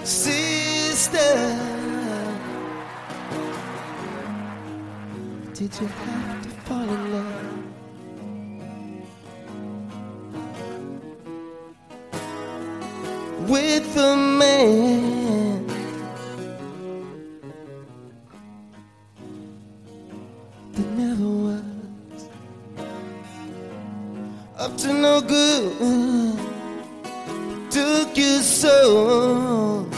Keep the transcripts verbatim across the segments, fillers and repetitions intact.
Sister, did you have to fall in love with a man that never was up to no good? Took you so,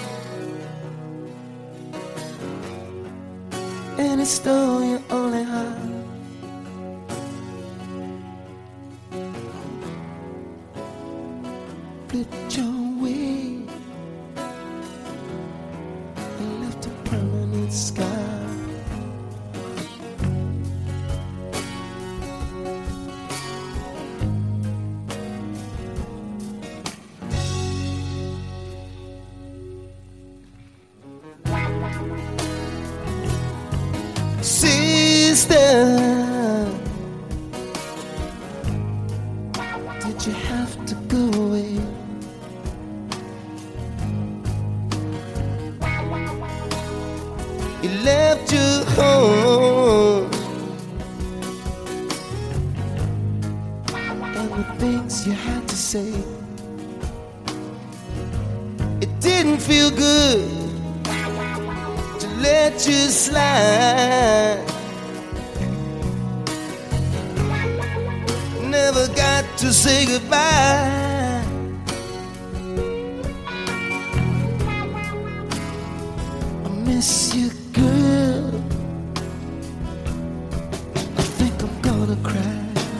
and it stole your only heart. Flipped your way and left a permanent scar. Sister, did you have to go away? You left your home and the things you had to say, it didn't feel good to let you slide. Never got to say goodbye. I miss you, girl. I think I'm gonna cry.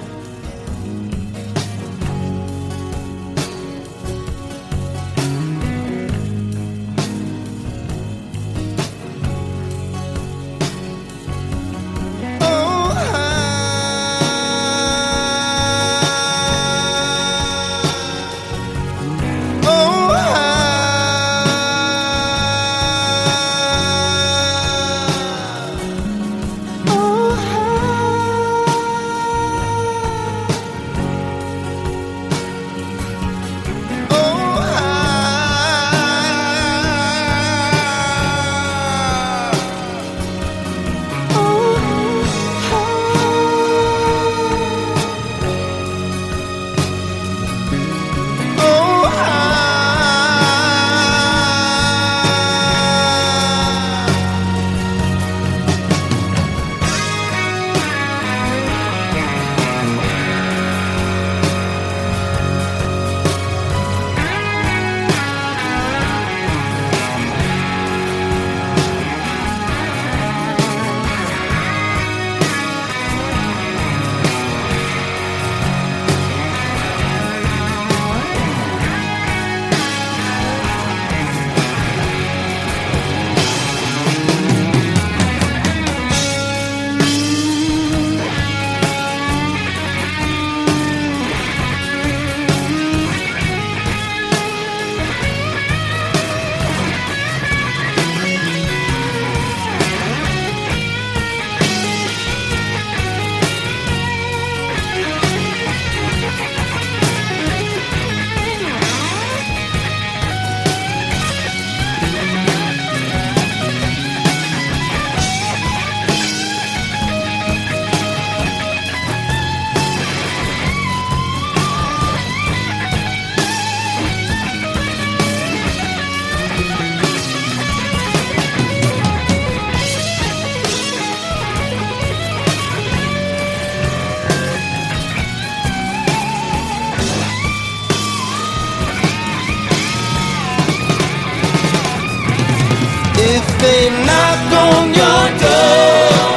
If they knock on your door,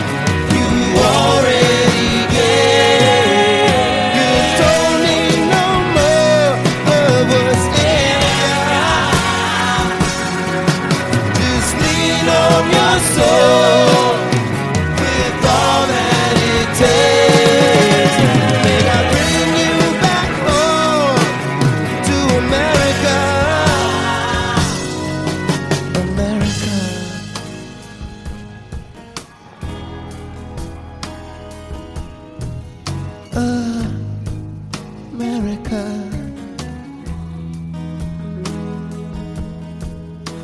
you already gave. You don't need no more of what's in your eyes. Just lean on your soul with all that it takes. May I bring you back home to America. America.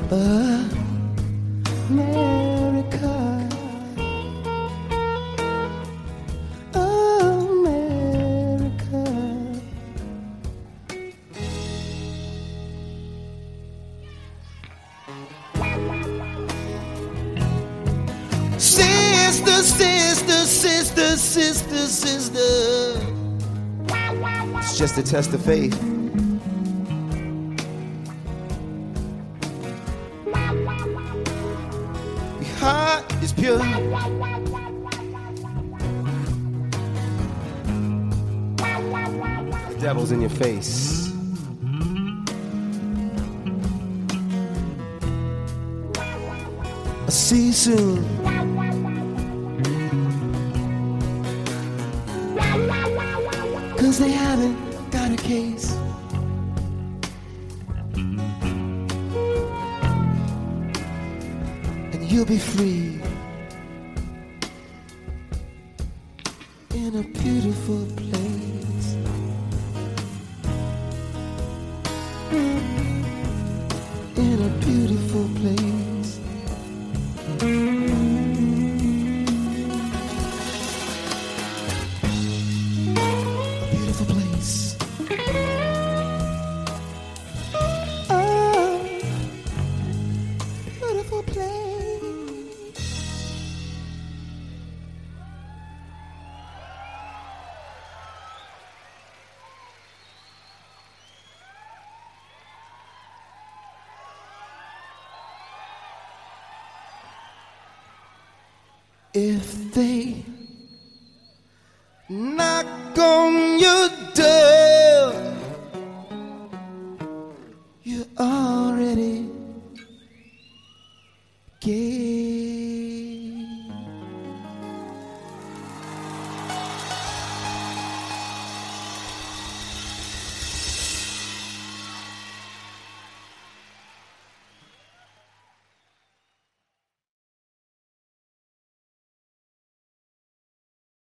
America, America. Sister, sister, sister, sister, sister. It's just a test of faith. Your heart is pure. The devil's in your face. I'll see you soon. Cause they haven't got a case. And you'll be free in a beautiful place. In a beautiful place. Beautiful place. Oh, beautiful place. If they